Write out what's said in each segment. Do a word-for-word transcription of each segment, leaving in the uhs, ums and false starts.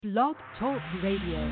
Blog Talk Radio.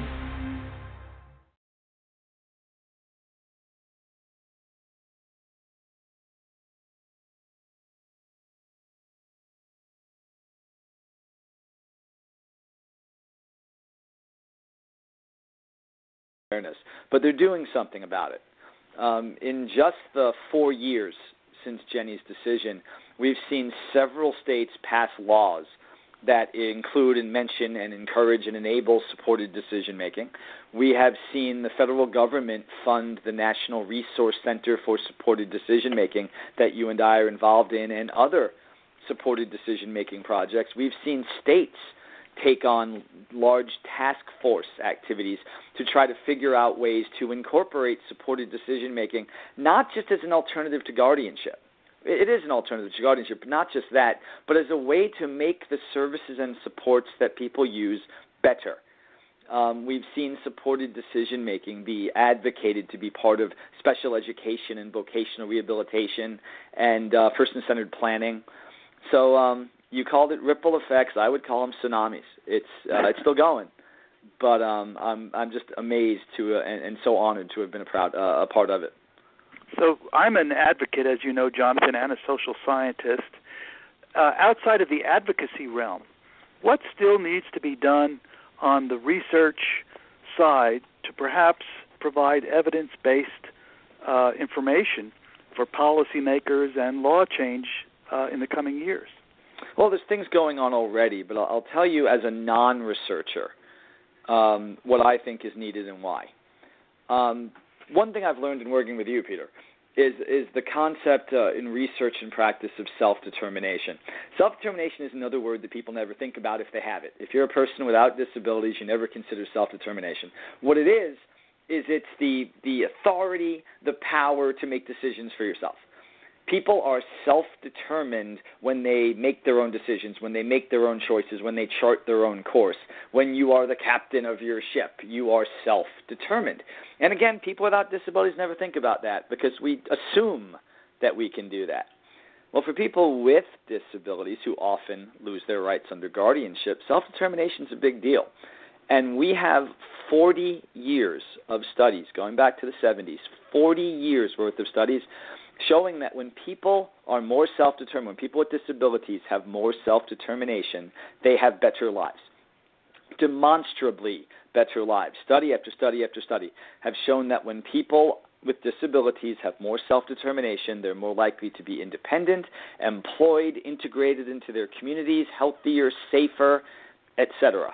Awareness, but they're doing something about it. Um, in just the four years since Jenny's decision, we've seen several states pass laws that include and mention and encourage and enable supported decision-making. We have seen the federal government fund the National Resource Center for Supported Decision-Making that you and I are involved in, and other supported decision-making projects. We've seen states take on large task force activities to try to figure out ways to incorporate supported decision-making, not just as an alternative to guardianship. It is an alternative to guardianship, but not just that, but as a way to make the services and supports that people use better. Um, we've seen supported decision-making be advocated to be part of special education and vocational rehabilitation and uh, person-centered planning. So um, you called it ripple effects. I would call them tsunamis. It's uh, it's still going, but um, I'm I'm just amazed to uh, and, and so honored to have been a proud uh, a part of it. So I'm an advocate, as you know, Jonathan, and a social scientist. Uh, outside of the advocacy realm, what still needs to be done on the research side to perhaps provide evidence-based uh, information for policymakers and law change uh, in the coming years? Well, there's things going on already, but I'll, I'll tell you as a non-researcher um, what I think is needed and why. Um, One thing I've learned in working with you, Peter, is is the concept uh, in research and practice of self-determination. Self-determination is another word that people never think about if they have it. If you're a person without disabilities, you never consider self-determination. What it is, is it's the the authority, the power to make decisions for yourself. People are self-determined when they make their own decisions, when they make their own choices, when they chart their own course. When you are the captain of your ship, you are self-determined. And again, people without disabilities never think about that because we assume that we can do that. Well, for people with disabilities who often lose their rights under guardianship, self-determination is a big deal. And we have forty years of studies, going back to the seventies, forty years worth of studies showing that when people are more self-determined, when people with disabilities have more self-determination, they have better lives, demonstrably better lives. Study after study after study have shown that when people with disabilities have more self-determination, they're more likely to be independent, employed, integrated into their communities, healthier, safer, et cetera.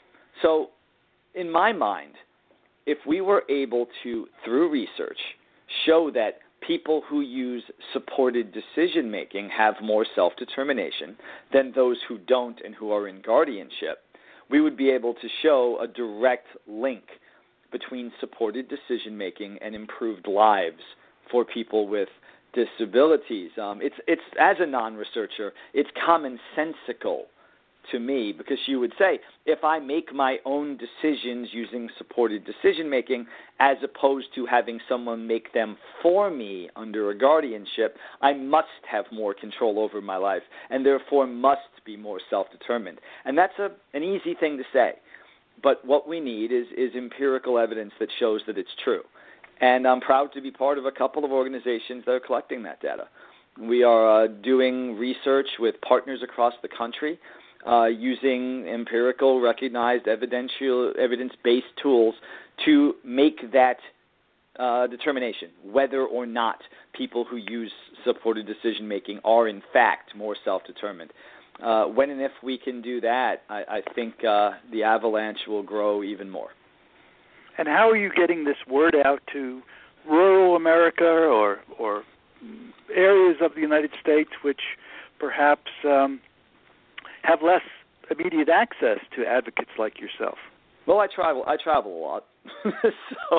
So in my mind, if we were able to, through research, show that people who use supported decision-making have more self-determination than those who don't and who are in guardianship, we would be able to show a direct link between supported decision-making and improved lives for people with disabilities. Um, it's, it's as a non-researcher, it's commonsensical to me, because you would say, if I make my own decisions using supported decision-making as opposed to having someone make them for me under a guardianship, I must have more control over my life and therefore must be more self-determined. And that's a, an easy thing to say. But what we need is, is empirical evidence that shows that it's true. And I'm proud to be part of a couple of organizations that are collecting that data. We are uh, doing research with partners across the country, Uh, using empirical, recognized, evidential, evidence-based tools to make that uh, determination, whether or not people who use supported decision-making are, in fact, more self-determined. Uh, when and if we can do that, I, I think uh, the avalanche will grow even more. And how are you getting this word out to rural America or, or areas of the United States which perhaps um, have less immediate access to advocates like yourself? Well, I travel. I travel a lot, so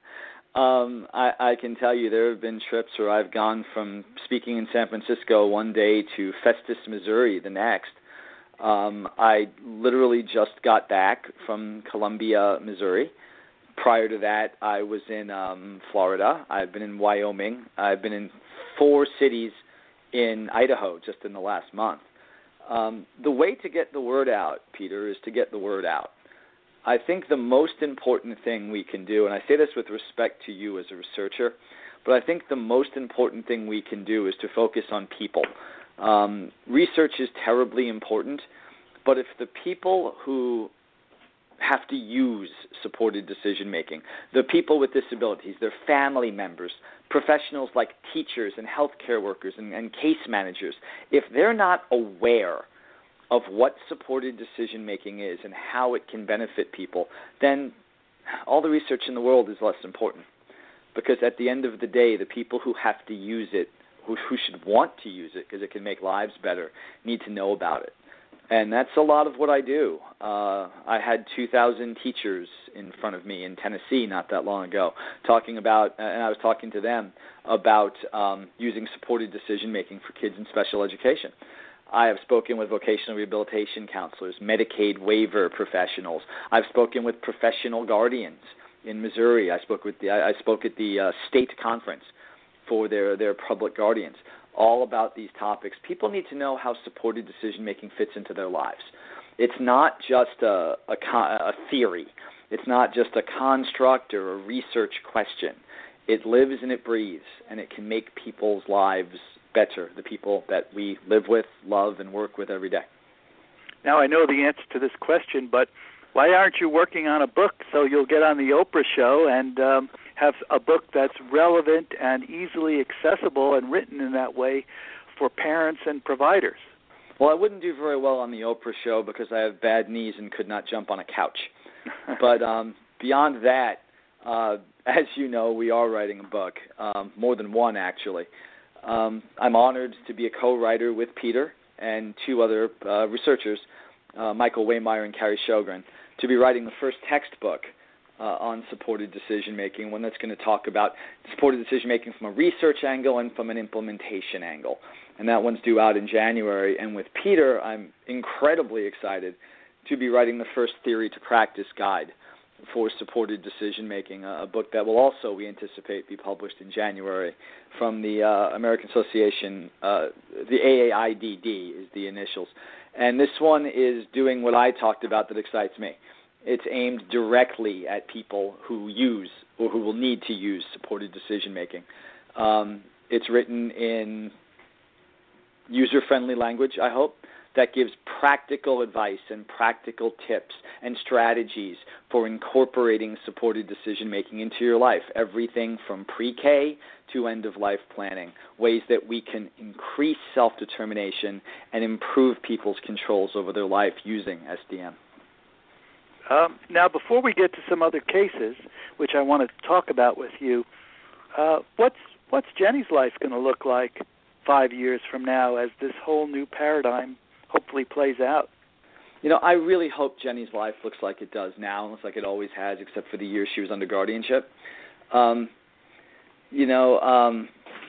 um, I, I can tell you there have been trips where I've gone from speaking in San Francisco one day to Festus, Missouri, the next. Um, I literally just got back from Columbia, Missouri. Prior to that, I was in um, Florida. I've been in Wyoming. I've been in four cities in Idaho just in the last month. Um, the way to get the word out, Peter, is to get the word out. I think the most important thing we can do, and I say this with respect to you as a researcher, but I think the most important thing we can do is to focus on people. Um, research is terribly important, but if the people who have to use supported decision-making, the people with disabilities, their family members, professionals like teachers and healthcare workers and, and case managers, if they're not aware of what supported decision-making is and how it can benefit people, then all the research in the world is less important. Because at the end of the day, the people who have to use it, who, who should want to use it because it can make lives better, need to know about it. And that's a lot of what I do. Uh, I had two thousand teachers in front of me in Tennessee not that long ago talking about, and I was talking to them about um, using supported decision-making for kids in special education. I have spoken with vocational rehabilitation counselors, Medicaid waiver professionals. I've spoken with professional guardians in Missouri. I spoke with the I spoke at the uh, state conference for their, their public guardians, all about these topics. People need to know how supported decision-making fits into their lives. It's not just a, a, a theory. It's not just a construct or a research question. It lives and it breathes, and it can make people's lives better, the people that we live with, love, and work with every day. Now, I know the answer to this question, but why aren't you working on a book so you'll get on the Oprah show and um, have a book that's relevant and easily accessible and written in that way for parents and providers? Well, I wouldn't do very well on the Oprah show because I have bad knees and could not jump on a couch. But um, beyond that, uh, as you know, we are writing a book, um, more than one actually. Um, I'm honored to be a co-writer with Peter and two other uh, researchers, uh, Michael Waymeyer and Carrie Sjogren, to be writing the first textbook uh, on supported decision-making, one that's going to talk about supported decision-making from a research angle and from an implementation angle. And that one's due out in January. And with Peter, I'm incredibly excited to be writing the first theory to practice guide for supported decision-making, a book that will also, we anticipate, be published in January from the uh, American Association, uh, the A A I D D is the initials. And this one is doing what I talked about that excites me. It's aimed directly at people who use or who will need to use supported decision-making. Um, it's written in user-friendly language, I hope, that gives practical advice and practical tips and strategies for incorporating supported decision-making into your life, everything from pre-K to end-of-life planning, ways that we can increase self-determination and improve people's controls over their life using S D M. Um, now, before we get to some other cases, which I want to talk about with you, uh, what's what's Jenny's life going to look like five years from now as this whole new paradigm hopefully plays out? You know, I really hope Jenny's life looks like it does now, looks like it always has, except for the years she was under guardianship. Um, you know, um,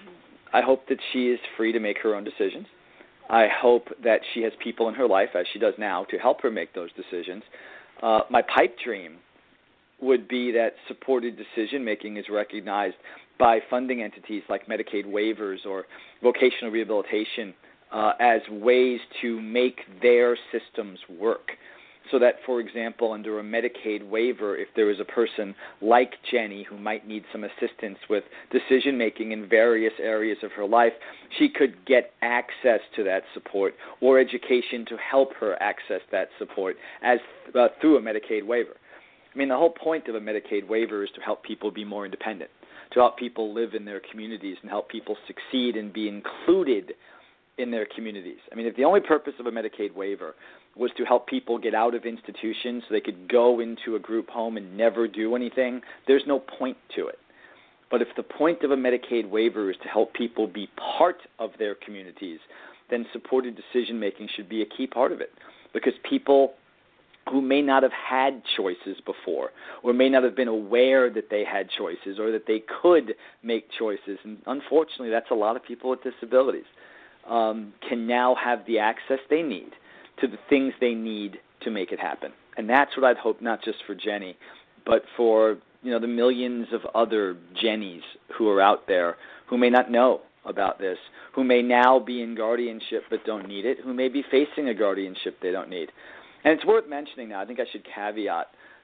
I hope that she is free to make her own decisions. I hope that she has people in her life, as she does now, to help her make those decisions. Uh, my pipe dream would be that supported decision-making is recognized by funding entities like Medicaid waivers or vocational rehabilitation uh, as ways to make their systems work. So that, for example, under a Medicaid waiver, if there is a person like Jenny who might need some assistance with decision-making in various areas of her life, she could get access to that support or education to help her access that support as uh, through a Medicaid waiver. I mean, the whole point of a Medicaid waiver is to help people be more independent, to help people live in their communities and help people succeed and be included in their communities. I mean, if the only purpose of a Medicaid waiver was to help people get out of institutions so they could go into a group home and never do anything, there's no point to it. But if the point of a Medicaid waiver is to help people be part of their communities, then supported decision-making should be a key part of it, because people who may not have had choices before or may not have been aware that they had choices or that they could make choices, and unfortunately that's a lot of people with disabilities, um, can now have the access they need to the things they need to make it happen. And that's what I'd hope, not just for Jenny, but for, you know, the millions of other Jennies who are out there who may not know about this, who may now be in guardianship but don't need it, who may be facing a guardianship they don't need. And it's worth mentioning now, I think I should caveat,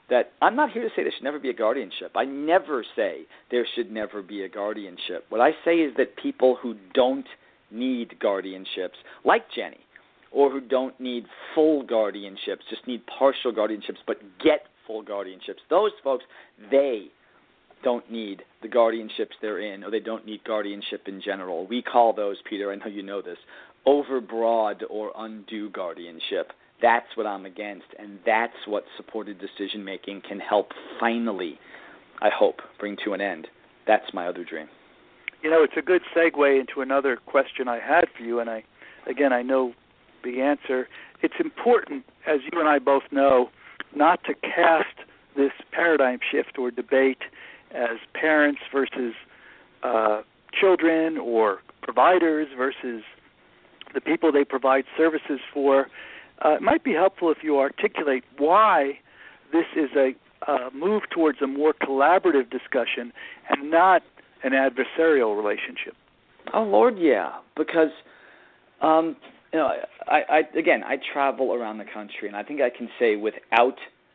that I'm not here to say there should never be a guardianship. I never say there should never be a guardianship. What I say is that people who don't need guardianships, like Jenny, or who don't need full guardianships, just need partial guardianships, but get full guardianships, those folks, they don't need the guardianships they're in, or they don't need guardianship in general. We call those, Peter, I know you know this, overbroad or undue guardianship. That's what I'm against, and that's what supported decision-making can help finally, I hope, bring to an end. That's my other dream. You know, it's a good segue into another question I had for you, and I, again, I know the answer. It's important, as you and I both know, not to cast this paradigm shift or debate as parents versus uh, children, or providers versus the people they provide services for. Uh, it might be helpful if you articulate why this is a uh, move towards a more collaborative discussion and not an adversarial relationship. Oh, Lord, yeah, because, um, you know, I, I again, I travel around the country, and I think I can say without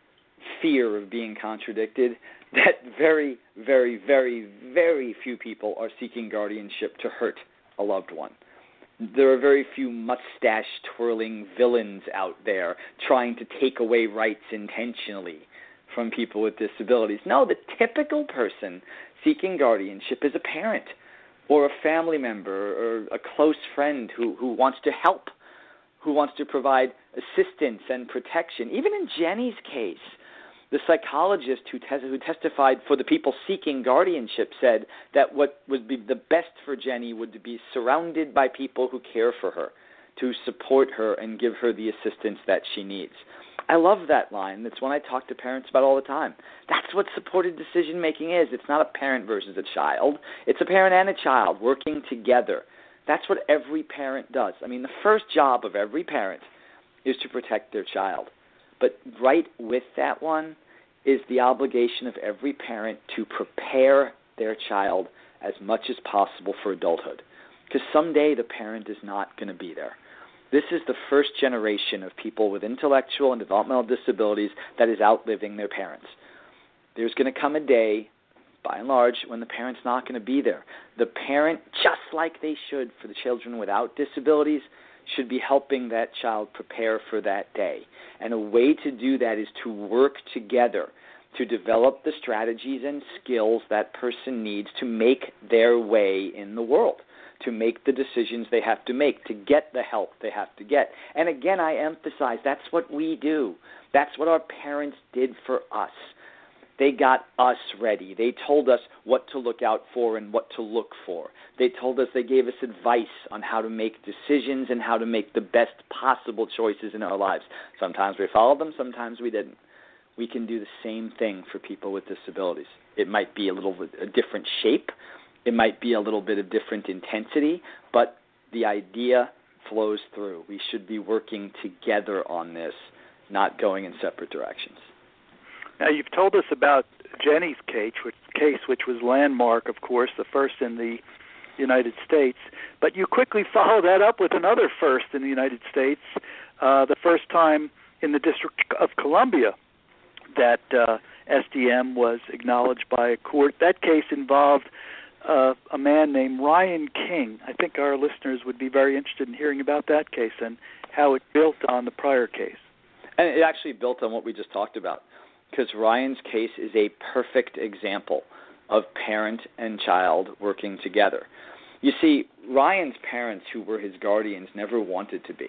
fear of being contradicted that very, very, very, very few people are seeking guardianship to hurt a loved one. There are very few mustache-twirling villains out there trying to take away rights intentionally from people with disabilities. No, the typical person seeking guardianship is a parent or a family member or a close friend who, who wants to help, who wants to provide assistance and protection. Even in Jenny's case, the psychologist who, tes- who testified for the people seeking guardianship said that what would be the best for Jenny would be surrounded by people who care for her, to support her and give her the assistance that she needs. I love that line. That's one I talk to parents about all the time. That's what supported decision-making is. It's not a parent versus a child. It's a parent and a child working together. That's what every parent does. I mean, the first job of every parent is to protect their child. But right with that one is the obligation of every parent to prepare their child as much as possible for adulthood. Because someday the parent is not going to be there. This is the first generation of people with intellectual and developmental disabilities that is outliving their parents. There's going to come a day, by and large, when the parent's not going to be there. The parent, just like they should for the children without disabilities, should be helping that child prepare for that day. And a way to do that is to work together to develop the strategies and skills that person needs to make their way in the world, to make the decisions they have to make, to get the help they have to get. And again, I emphasize, that's what we do. That's what our parents did for us. They got us ready. They told us what to look out for and what to look for. They told us, they gave us advice on how to make decisions and how to make the best possible choices in our lives. Sometimes we followed them, sometimes we didn't. We can do the same thing for people with disabilities. It might be a little bit a different shape. It might be a little bit of different intensity, but the idea flows through. We should be working together on this, not going in separate directions. Now, you've told us about Jenny's case, which, case, which was landmark, of course, the first in the United States. But you quickly follow that up with another first in the United States, uh, the first time in the District of Columbia that uh, S D M was acknowledged by a court. That case involved uh, a man named Ryan King. I think our listeners would be very interested in hearing about that case and how it built on the prior case. And it actually built on what we just talked about, because Ryan's case is a perfect example of parent and child working together. You see, Ryan's parents, who were his guardians, never wanted to be.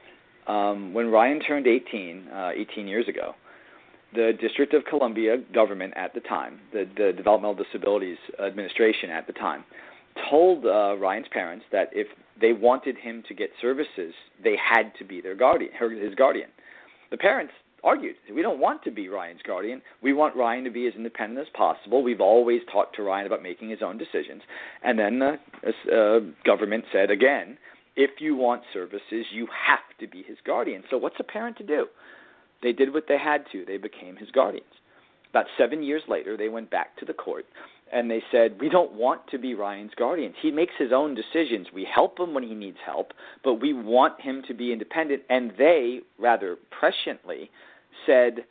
Um, when Ryan turned eighteen, uh, eighteen years ago, the District of Columbia government at the time, the, the Developmental Disabilities Administration at the time, told uh, Ryan's parents that if they wanted him to get services, they had to be their guardian, his guardian. The parents argued, we don't want to be Ryan's guardian. We want Ryan to be as independent as possible. We've always talked to Ryan about making his own decisions. And then the uh, government said, again, if you want services, you have to be his guardian. So what's a parent to do? They did what they had to. They became his guardians. About seven years later, they went back to the court, and they said, we don't want to be Ryan's guardians. He makes his own decisions. We help him when he needs help, but we want him to be independent. And they, rather presciently, said,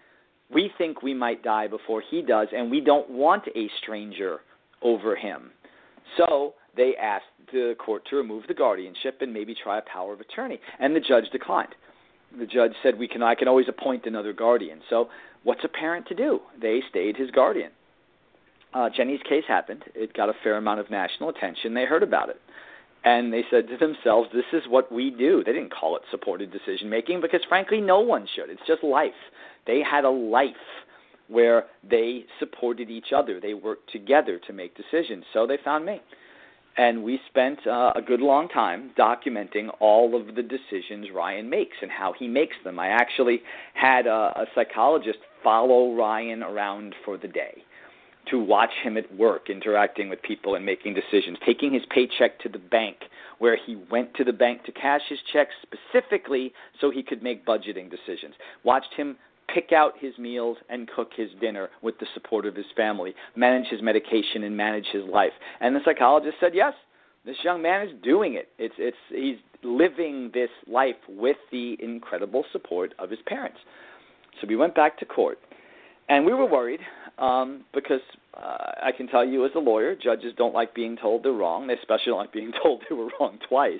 We think we might die before he does, and we don't want a stranger over him. So they asked the court to remove the guardianship and maybe try a power of attorney, and the judge declined. The judge said, "We can, I can always appoint another guardian." So what's a parent to do? They stayed his guardian. Uh, Jenny's case happened. It got a fair amount of national attention. They heard about it. And they said to themselves, this is what we do. They didn't call it supported decision-making because, frankly, no one should. It's just life. They had a life where they supported each other. They worked together to make decisions. So they found me. And we spent uh, a good long time documenting all of the decisions Ryan makes and how he makes them. I actually had a, a psychologist follow Ryan around for the day to watch him at work, interacting with people and making decisions, taking his paycheck to the bank, where he went to the bank to cash his checks specifically so he could make budgeting decisions. Watched him pick out his meals and cook his dinner with the support of his family, manage his medication and manage his life. And the psychologist said, yes, this young man is doing it. It's, it's, he's living this life with the incredible support of his parents. So we went back to court, and we were worried um, because uh, I can tell you as a lawyer, judges don't like being told they're wrong. They especially don't like being told they were wrong twice.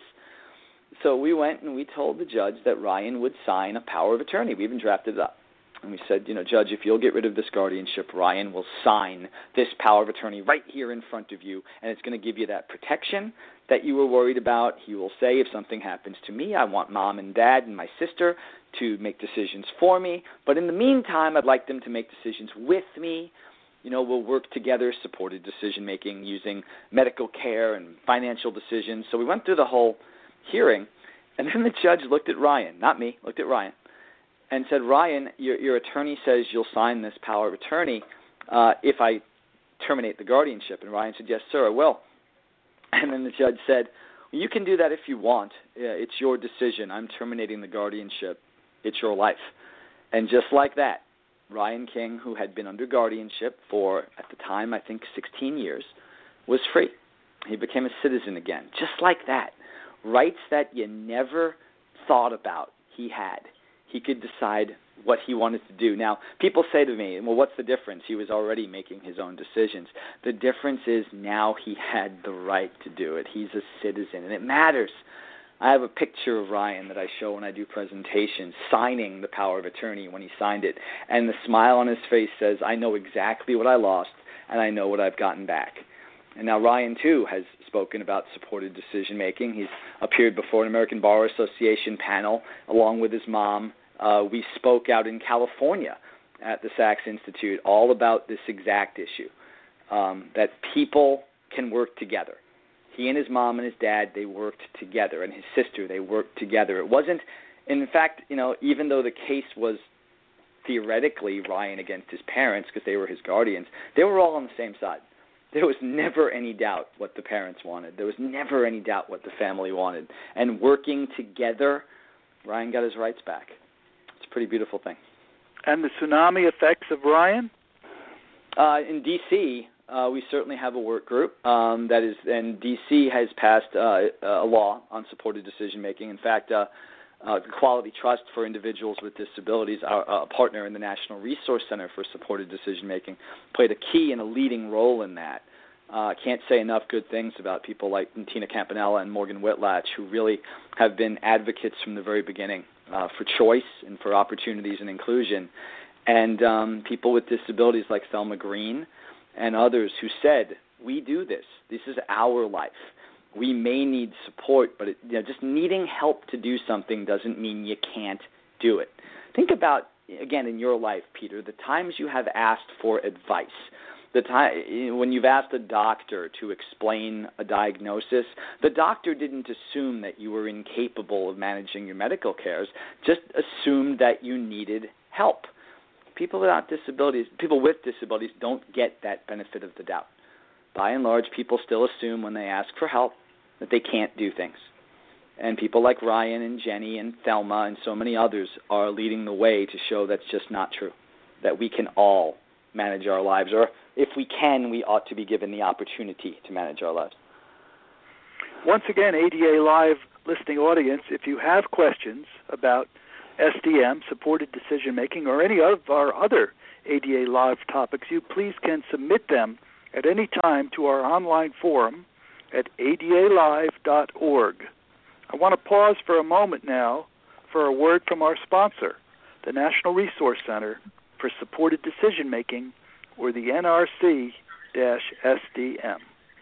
So we went and we told the judge that Ryan would sign a power of attorney. We even drafted it up. And we said, you know, Judge, if you'll get rid of this guardianship, Ryan will sign this power of attorney right here in front of you, and it's going to give you that protection that you were worried about. He will say, if something happens to me, I want mom and dad and my sister to make decisions for me. But in the meantime, I'd like them to make decisions with me. You know, we'll work together, supported decision-making using medical care and financial decisions. So we went through the whole hearing, and then the judge looked at Ryan, not me, looked at Ryan, and said, Ryan, your, your attorney says you'll sign this power of attorney uh, if I terminate the guardianship. And Ryan said, yes, sir, I will. And then the judge said, well, you can do that if you want. It's your decision. I'm terminating the guardianship. It's your life. And just like that, Ryan King, who had been under guardianship for, at the time, I think sixteen years, was free. He became a citizen again. Just like that. Rights that you never thought about he had. He could decide what he wanted to do. Now, people say to me, well, what's the difference? He was already making his own decisions. The difference is now he had the right to do it. He's a citizen, and it matters. I have a picture of Ryan that I show when I do presentations, signing the power of attorney when he signed it, and the smile on his face says, I know exactly what I lost, and I know what I've gotten back. And now Ryan, too, has spoken about supported decision-making. He's appeared before an American Bar Association panel along with his mom. Uh, we spoke out in California at the Sachs Institute all about this exact issue, um, that people can work together. He and his mom and his dad, they worked together, and his sister, they worked together. It wasn't, in fact, you know, even though the case was theoretically Ryan against his parents because they were his guardians, they were all on the same side. There was never any doubt what the parents wanted. There was never any doubt what the family wanted. And working together, Ryan got his rights back. It's a pretty beautiful thing. And the tsunami effects of Ryan? Uh, in D C, uh, we certainly have a work group um, that is, and D C has passed uh, a law on supported decision-making. In fact, uh, uh, the Quality Trust for Individuals with Disabilities, our uh, partner in the National Resource Center for Supported Decision-Making, played a key and a leading role in that. I uh, can't say enough good things about people like Tina Campanella and Morgan Whitlatch, who really have been advocates from the very beginning uh, for choice and for opportunities and inclusion. And um, people with disabilities like Thelma Green and others who said, we do this. This is our life. We may need support, but it, you know, just needing help to do something doesn't mean you can't do it. Think about, again, in your life, Peter, the times you have asked for advice. The time when you've asked a doctor to explain a diagnosis, the doctor didn't assume that you were incapable of managing your medical cares, just assumed that you needed help. People without disabilities, people with disabilities don't get that benefit of the doubt. By and large, people still assume when they ask for help that they can't do things. And people like Ryan and Jenny and Thelma and so many others are leading the way to show that's just not true, that we can all manage our lives, or if we can, we ought to be given the opportunity to manage our lives. Once again, A D A Live listening audience, if you have questions about S D M, supported decision making, or any of our other A D A Live topics, you please can submit them at any time to our online forum at A D A live dot org. I want to pause for a moment now for a word from our sponsor, the National Resource Center for Supported Decision Making, or the N R C S D M.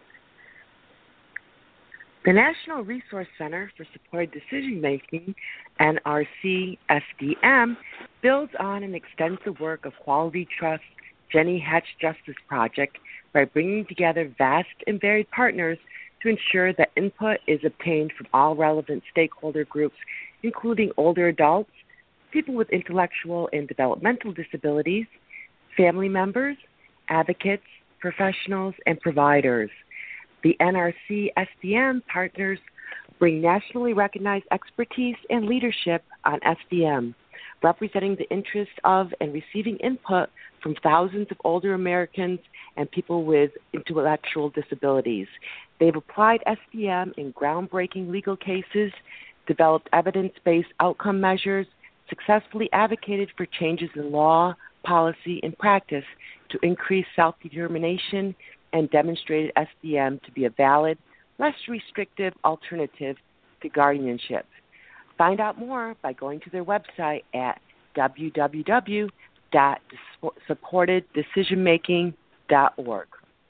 The National Resource Center for Supported Decision Making, N R C S D M, builds on an extensive work of Quality Trust Jenny Hatch Justice Project by bringing together vast and varied partners to ensure that input is obtained from all relevant stakeholder groups, including older adults, people with intellectual and developmental disabilities, family members, advocates, professionals, and providers. The N R C S D M partners bring nationally recognized expertise and leadership on S D M, representing the interest of and receiving input from thousands of older Americans and people with intellectual disabilities. They've applied S D M in groundbreaking legal cases, developed evidence-based outcome measures, successfully advocated for changes in law, policy, and practice to increase self-determination, and demonstrated S D M to be a valid, less restrictive alternative to guardianship. Find out more by going to their website at w w w dot supported decision making dot org.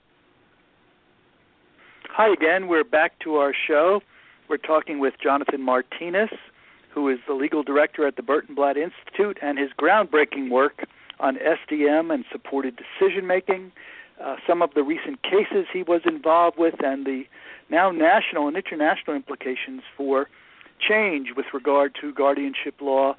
Hi again. We're back to our show. We're talking with Jonathan Martinez, who is the legal director at the Burton Blatt Institute, and his groundbreaking work on S D M and supported decision making. Uh, some of the recent cases he was involved with, and the now national and international implications for change with regard to guardianship law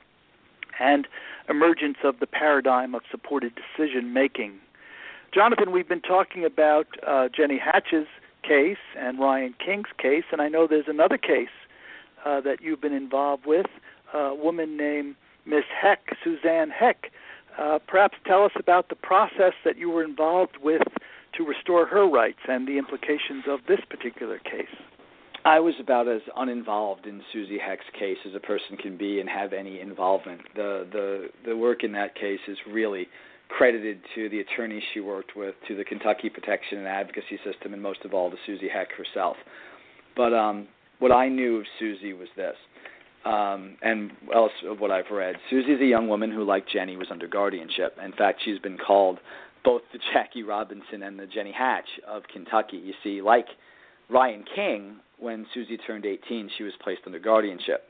and emergence of the paradigm of supported decision-making. Jonathan, we've been talking about uh, Jenny Hatch's case and Ryan King's case, and I know there's another case uh, that you've been involved with, a woman named Miss Heck, Suzanne Heck. Uh, perhaps tell us about the process that you were involved with to restore her rights and the implications of this particular case. I was about as uninvolved in Susie Heck's case as a person can be and have any involvement. The the the work in that case is really credited to the attorneys she worked with, to the Kentucky Protection and Advocacy System, and most of all to Susie Heck herself. But um, what I knew of Susie was this. Um, and else of what I've read, Susie's a young woman who, like Jenny, was under guardianship. In fact, she's been called both the Jackie Robinson and the Jenny Hatch of Kentucky. You see, like Ryan King, when Susie turned eighteen, she was placed under guardianship.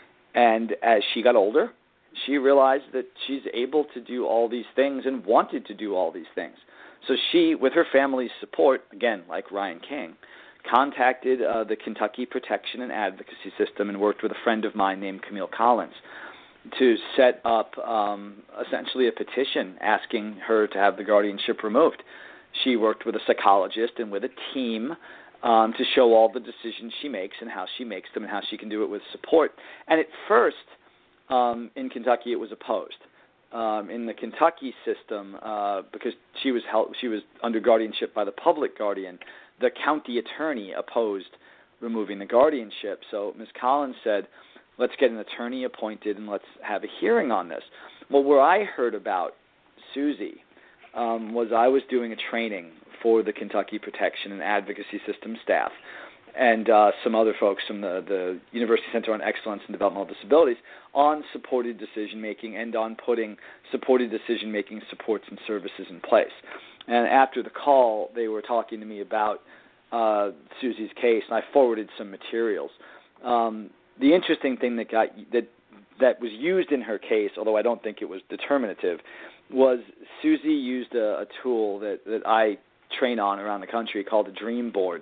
And as she got older, she realized that she's able to do all these things and wanted to do all these things. So she, with her family's support, again, like Ryan King, contacted uh, the Kentucky Protection and Advocacy System and worked with a friend of mine named Camille Collins to set up um, essentially a petition asking her to have the guardianship removed. She worked with a psychologist and with a team um, to show all the decisions she makes and how she makes them and how she can do it with support. And at first, um, in Kentucky, it was opposed. Um, in the Kentucky system, uh, because she was held, she was under guardianship by the public guardian, the county attorney opposed removing the guardianship. So Miz Collins said, let's get an attorney appointed and let's have a hearing on this. Well, where I heard about Susie um, was I was doing a training for the Kentucky Protection and Advocacy System staff and uh, some other folks from the, the University Center on Excellence in Developmental Disabilities on supported decision-making and on putting supported decision-making supports and services in place. And after the call, they were talking to me about uh, Susie's case, and I forwarded some materials. Um, the interesting thing that got that that was used in her case, although I don't think it was determinative, was Susie used a, a tool that, that I train on around the country called a dream board,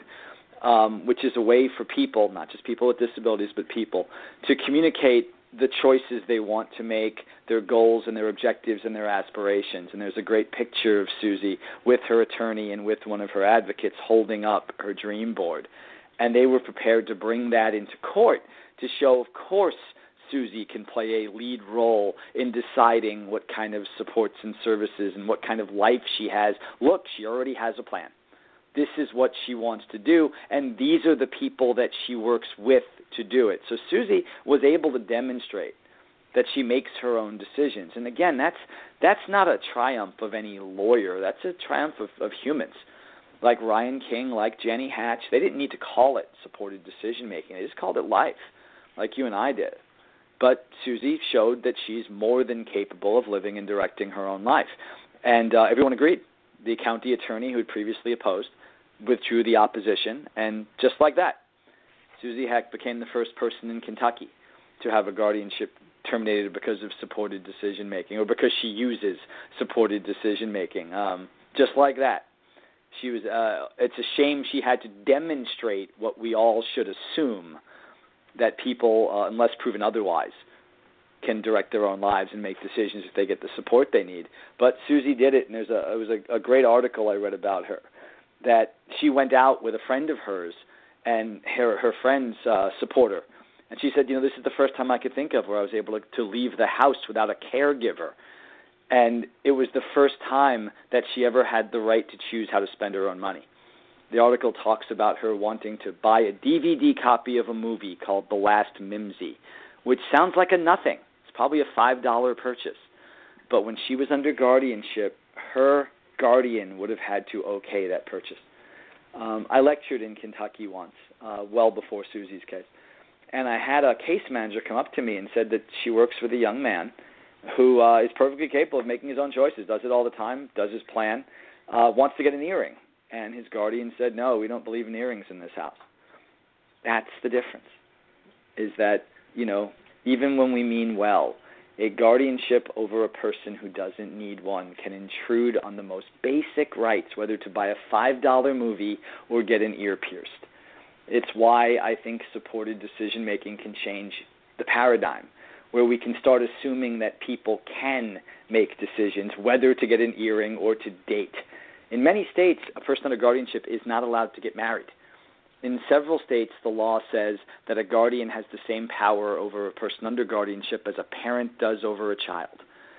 um, which is a way for people, not just people with disabilities, but people, to communicate the choices they want to make, their goals and their objectives and their aspirations. And there's a great picture of Susie with her attorney and with one of her advocates holding up her dream board. And they were prepared to bring that into court to show, of course, Susie can play a lead role in deciding what kind of supports and services and what kind of life she has. Look, she already has a plan. This is what she wants to do, and these are the people that she works with to do it. So Susie was able to demonstrate that she makes her own decisions. And again, that's that's not a triumph of any lawyer. That's a triumph of, of humans. Like Ryan King, like Jenny Hatch, they didn't need to call it supported decision-making. They just called it life, like you and I did. But Susie showed that she's more than capable of living and directing her own life. And uh, everyone agreed. The county attorney who had previously opposed withdrew the opposition, and just like that, Susie Heck became the first person in Kentucky to have a guardianship terminated because of supported decision-making, or because she uses supported decision-making. Um, just like that. She was. Uh, it's a shame she had to demonstrate what we all should assume, that people, uh, unless proven otherwise, can direct their own lives and make decisions if they get the support they need. But Susie did it, and there's a, it was a, a great article I read about her, that she went out with a friend of hers and her, her friend's uh, supporter. And she said, you know, this is the first time I could think of where I was able to, to leave the house without a caregiver. And it was the first time that she ever had the right to choose how to spend her own money. The article talks about her wanting to buy a D V D copy of a movie called The Last Mimsy, which sounds like a nothing. It's probably a five dollar purchase. But when she was under guardianship, her guardian would have had to okay that purchase. Um, I lectured in Kentucky once, uh, well before Susie's case. And I had a case manager come up to me and said that she works with a young man who uh, is perfectly capable of making his own choices, does it all the time, does his plan, uh, wants to get an earring. And his guardian said, no, we don't believe in earrings in this house. That's the difference, is that, you know, even when we mean well, a guardianship over a person who doesn't need one can intrude on the most basic rights, whether to buy a five dollar movie or get an ear pierced. It's why I think supported decision-making can change the paradigm, where we can start assuming that people can make decisions, whether to get an earring or to date. In many states, a person under guardianship is not allowed to get married. In several states, the law says that a guardian has the same power over a person under guardianship as a parent does over a child.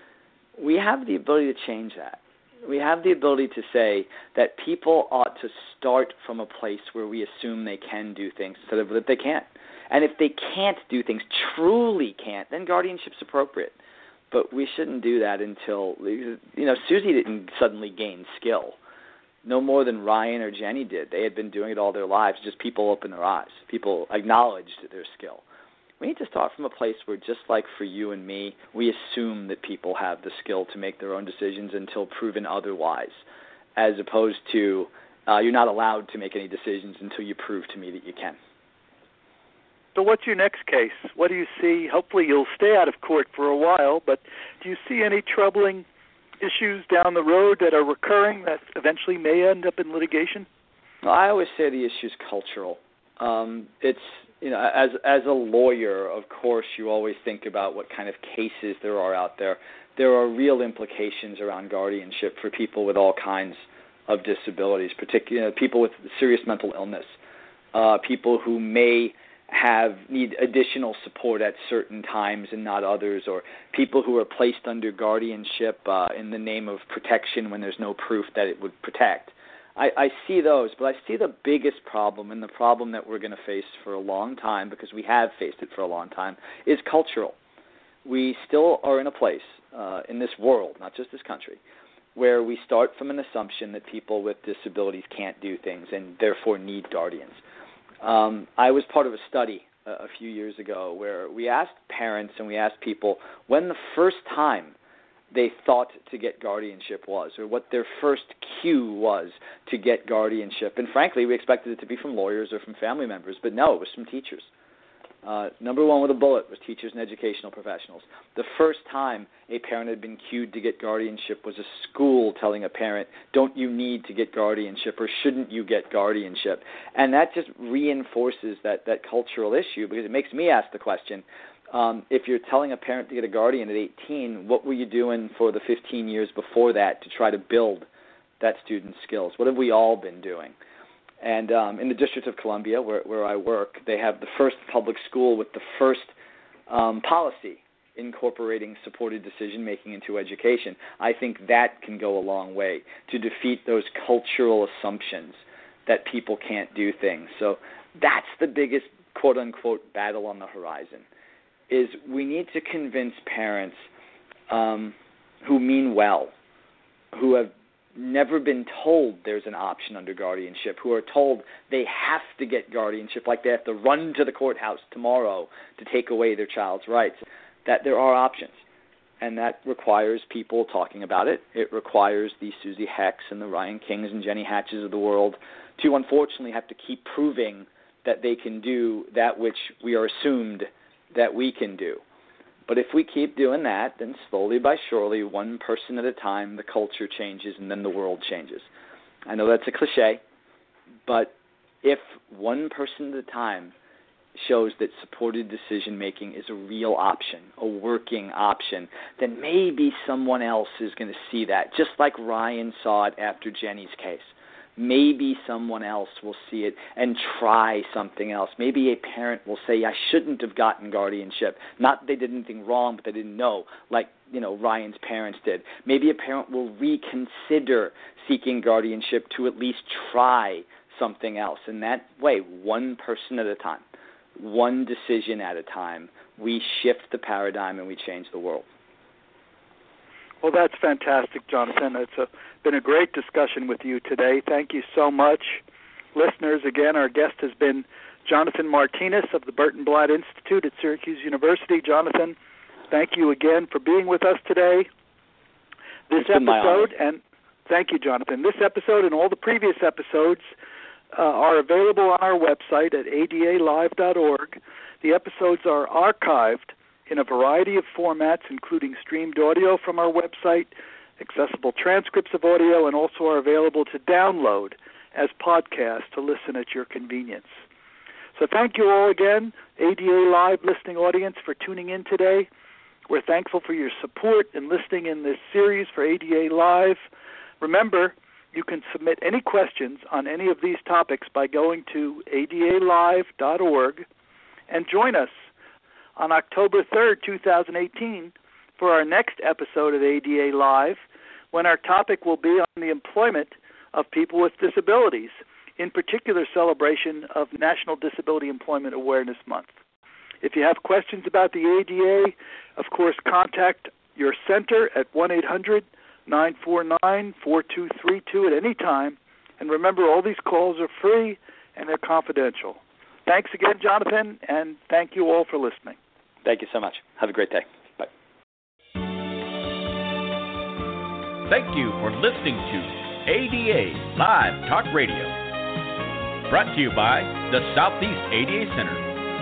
We have the ability to change that. We have the ability to say that people ought to start from a place where we assume they can do things instead of that they can't. And if they can't do things, truly can't, then guardianship's appropriate. But we shouldn't do that until, you know, Susie didn't suddenly gain skill. No more than Ryan or Jenny did. They had been doing it all their lives. Just people opened their eyes. People acknowledged their skill. We need to start from a place where, just like for you and me, we assume that people have the skill to make their own decisions until proven otherwise, as opposed to uh, you're not allowed to make any decisions until you prove to me that you can. So what's your next case? What do you see? Hopefully you'll stay out of court for a while, but do you see any troubling issues down the road that are recurring that eventually may end up in litigation? Well, I always say the issue is cultural. Um, it's, you know, as as a lawyer, of course, you always think about what kind of cases there are out there. There are real implications around guardianship for people with all kinds of disabilities, particularly you know, people with serious mental illness, uh, people who may have need additional support at certain times and not others, or people who are placed under guardianship uh, in the name of protection when there's no proof that it would protect. I, I see those, but I see the biggest problem, and the problem that we're going to face for a long time, because we have faced it for a long time, is cultural. We still are in a place uh, in this world, not just this country, where we start from an assumption that people with disabilities can't do things and therefore need guardians. Um, I was part of a study a, a few years ago where we asked parents and we asked people when the first time they thought to get guardianship was, or what their first cue was to get guardianship. And frankly, we expected it to be from lawyers or from family members, but no, it was from teachers. Uh, number one with a bullet was teachers and educational professionals. The first time a parent had been cued to get guardianship was a school telling a parent, don't you need to get guardianship, or shouldn't you get guardianship? And that just reinforces that, that cultural issue, because it makes me ask the question, um, if you're telling a parent to get a guardian at eighteen, what were you doing for the fifteen years before that to try to build that student's skills? What have we all been doing? And um, in the District of Columbia, where, where I work, they have the first public school with the first um, policy incorporating supported decision-making into education. I think that can go a long way to defeat those cultural assumptions that people can't do things. So that's the biggest, quote-unquote, battle on the horizon, is we need to convince parents um, who mean well, who have never been told there's an option under guardianship, who are told they have to get guardianship, like they have to run to the courthouse tomorrow to take away their child's rights, that there are options. And that requires people talking about it. It requires the Susie Hecks and the Ryan Kings and Jenny Hatches of the world to unfortunately have to keep proving that they can do that which we are assumed that we can do. But if we keep doing that, then slowly by surely, one person at a time, the culture changes and then the world changes. I know that's a cliche, but if one person at a time shows that supported decision-making is a real option, a working option, then maybe someone else is going to see that, just like Ryan saw it after Jenny's case. Maybe someone else will see it and try something else. Maybe a parent will say, I shouldn't have gotten guardianship. Not that they did anything wrong, but they didn't know, like, you know, Ryan's parents did. Maybe a parent will reconsider seeking guardianship to at least try something else. And that way, one person at a time, one decision at a time, we shift the paradigm and we change the world. Well, that's fantastic, Jonathan. It's a, been a great discussion with you today. Thank you so much. Listeners, again, our guest has been Jonathan Martinez of the Burton Blatt Institute at Syracuse University. Jonathan, thank you again for being with us today. This episode, and thank you, Jonathan. This episode and all the previous episodes uh, are available on our website at A D A live dot org. The episodes are archived in a variety of formats, including streamed audio from our website, accessible transcripts of audio, and also are available to download as podcasts to listen at your convenience. So thank you all again, A D A Live listening audience, for tuning in today. We're thankful for your support in listening in this series for A D A Live. Remember, you can submit any questions on any of these topics by going to A D A live dot org and join us on October third, two thousand eighteen, for our next episode of A D A Live, when our topic will be on the employment of people with disabilities, in particular celebration of National Disability Employment Awareness Month. If you have questions about the A D A, of course, contact your center at one eight hundred, nine four nine, four two three two at any time. And remember, all these calls are free and they're confidential. Thanks again, Jonathan, and thank you all for listening. Thank you so much. Have a great day. Bye. Thank you for listening to A D A Live Talk Radio, brought to you by the Southeast A D A Center.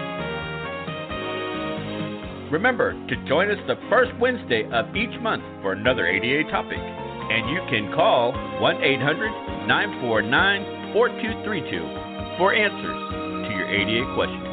Remember to join us the first Wednesday of each month for another A D A topic, and you can call one eight hundred, nine four nine, four two three two for answers to your A D A questions.